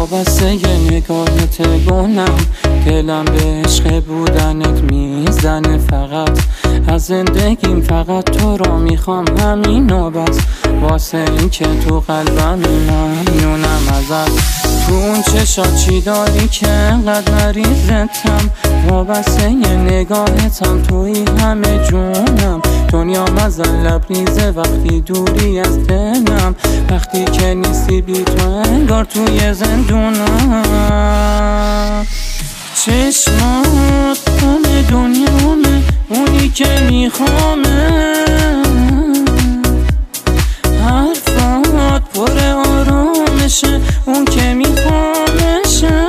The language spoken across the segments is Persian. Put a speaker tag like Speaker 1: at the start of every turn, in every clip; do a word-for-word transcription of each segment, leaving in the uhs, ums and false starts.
Speaker 1: وابسته یه نگاهت گونم، دلم به عشق بودنت میزنه. فقط از زندگیم فقط تو رو میخوام، همین و بس. واسه این که تو قلبم ممنونم ازت. تو اون چشات چی داری که انقدر مریضتم؟ وابسته یه نگاهتم، توی همه جونم. دنیام ازن لبریزه وقتی دوری از دلم. وقتی که نیستی بی تو انگار توی زندونم. چشمات همه دنیامه، اونی که میخوامه. حرفات پر آرامشه، اون که میخوامشه.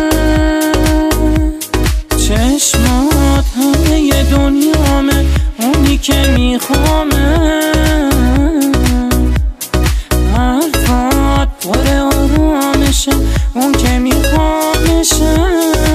Speaker 1: چشمات همه دنیامه، اونی که میخوامه. حرفات پر آرامشه، اون که میخوامشه.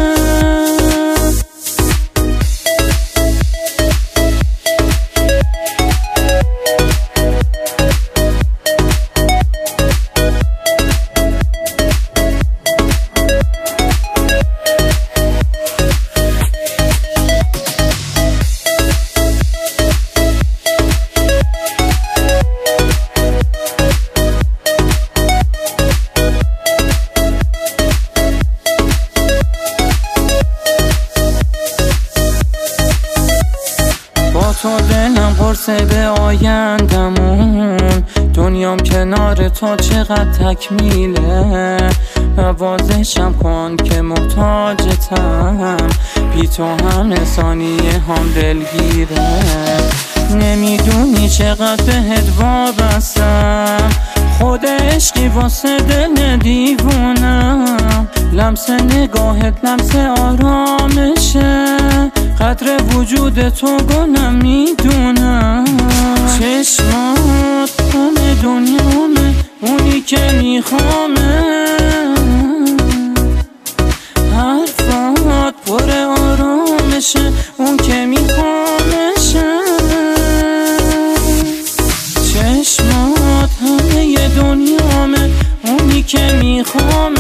Speaker 1: تو دلم قرصه به آیندمون، دنیام کنار تو چقدر تکمیله. نوازشم کن که محتاجتم، بی تو همه ثانیه هم دلگیره. نمیدونی چقدر بهت وابستم، خود عشقی واسه دل دیوونم. لمس نگاهت لمس آرامشه، قدر وجود تو گنم میدونم. چشمات همه دنیامه، اونی که میخوامه. حرفات پر آرامشه، اون که میخوامشه. چشمات همه دنیامه، اونی که میخوامه.